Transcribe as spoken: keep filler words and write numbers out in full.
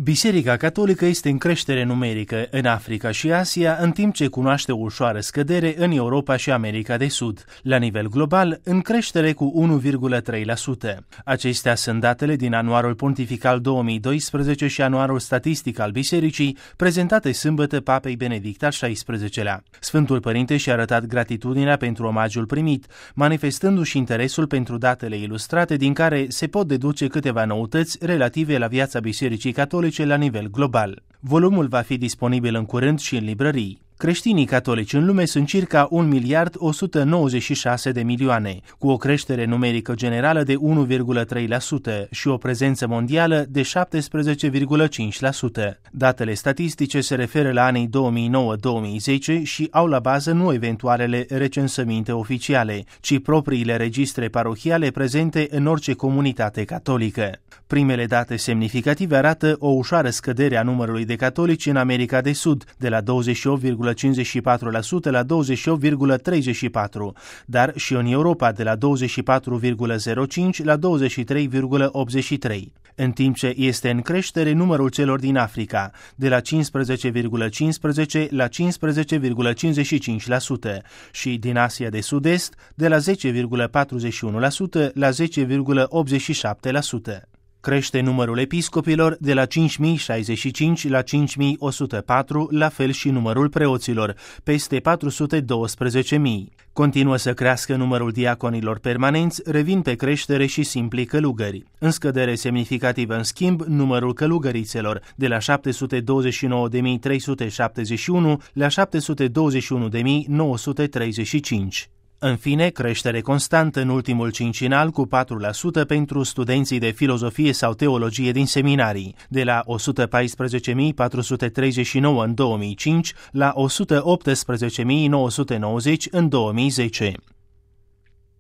Biserica Catolică este în creștere numerică în Africa și Asia, în timp ce cunoaște o ușoară scădere în Europa și America de Sud. La nivel global, în creștere cu unu virgulă trei la sută. Acestea sunt datele din anuarul pontifical două mii doisprezece și anuarul statistic al Bisericii, prezentate sâmbătă Papei Benedict al șaisprezecelea. Sfântul Părinte și-a arătat gratitudinea pentru omagiul primit, manifestându-și interesul pentru datele ilustrate, din care se pot deduce câteva noutăți relative la viața Bisericii Catolice la nivel global. Volumul va fi disponibil în curând și în librării. Creștinii catolici în lume sunt circa un miliard o sută nouăzeci și șase de milioane, cu o creștere numerică generală de unu virgulă trei la sută și o prezență mondială de șaptesprezece virgulă cinci la sută. Datele statistice se referă la anii două mii nouă două mii zece și au la bază nu eventualele recensăminte oficiale, ci propriile registre parohiale prezente în orice comunitate catolică. Primele date semnificative arată o ușoară scădere a numărului de catolici în America de Sud, de la douăzeci și opt virgulă cincizeci și patru la sută la douăzeci și opt virgulă treizeci și patru la sută, dar și în Europa de la douăzeci și patru virgulă zero cinci la douăzeci și trei virgulă optzeci și trei la sută. În timp ce este în creștere numărul celor din Africa, de la cincisprezece virgulă cincisprezece la cincisprezece virgulă cincizeci și cinci la sută și din Asia de Sud-Est, de la zece virgulă patruzeci și unu la sută la zece virgulă optzeci și șapte la sută. Crește numărul episcopilor de la cinci mii șaizeci și cinci la cinci mii o sută patru, la fel și numărul preoților, peste patru sute doisprezece mii. Continuă să crească numărul diaconilor permanenți, revin pe creștere și simplii călugări. În scădere semnificativă, în schimb, numărul călugărițelor, de la șapte sute douăzeci și nouă de mii trei sute șaptezeci și unu la șapte sute douăzeci și unu de mii nouă sute treizeci și cinci. În fine, creștere constantă în ultimul cincinal cu patru la sută pentru studenții de filozofie sau teologie din seminarii, de la o sută paisprezece mii patru sute treizeci și nouă în două mii cinci la o sută optsprezece mii nouă sute nouăzeci în două mii zece.